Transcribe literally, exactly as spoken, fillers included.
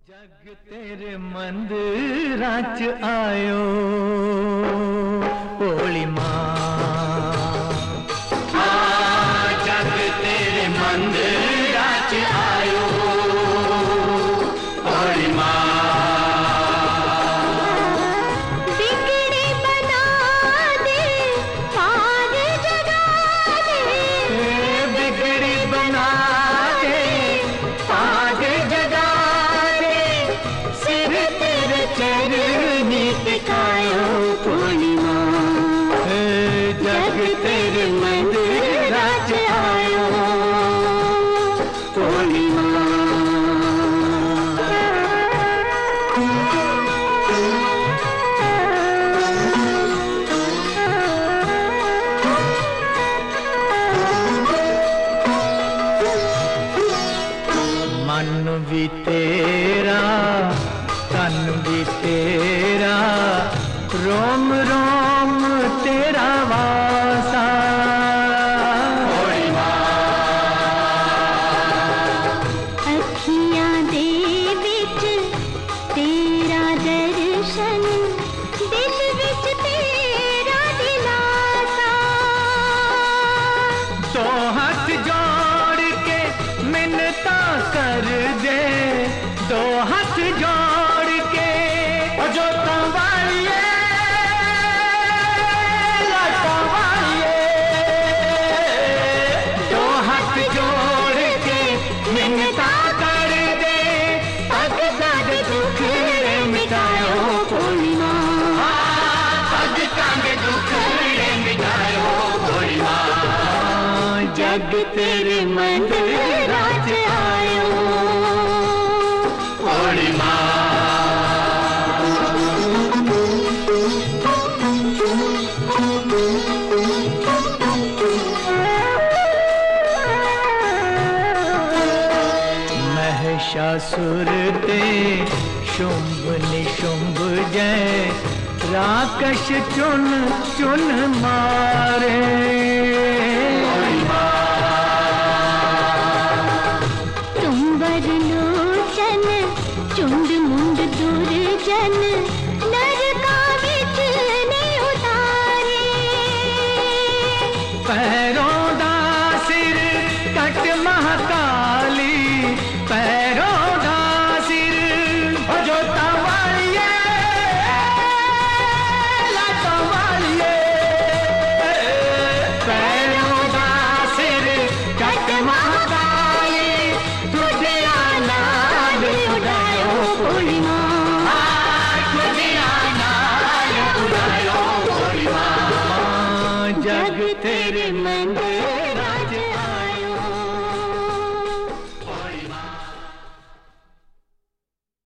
जग तेरे मंदिरां च आयो भोली मां, जग तेरे मंदिरां च आयो भोली मां। बिगड़ी बना दे पार जगा दे, बिगड़ी बना दे पार जगा दे, सिर तेरे चरनी टिकायो भोली मां। जग तेरे मंदिरां च आयो भोली मां। मन भी तेरा तन भी तेरा, रोम रोम तेरा वासा भोली मां। अखियां दे विच तेरा दर्शन, दिल विच तेरा दिलासा। दो हाथ जोड़ के मिन्नता कर दे, दो हाथ जोड़ के जो तंवालिए लाटा वालिए, दो हाथ जोड़ के मिन्नता कर दे, पग दर्द दुख मिटायो भोली मां। पग दर्द दुख मिटायो भोली मां। जग तेरे मंदिरां च आयो भोली मां। महिषासुर ते शुंभ निशुंभ जय, राकश चुन चुन मारे तुम्बर लोचन चुंड मुंड दुर्जन, नरका विच ने उतारे। पैरों दा सिर कट महाकाली, पैरों दा सिर जो तवालिए लाटा वालिए, पैरों दा सिर कट महाकाली, तुझे नाल उड़ायो भोली मां। तुझे नाल उड़ायो भोली मां। जग तेरे मंदिर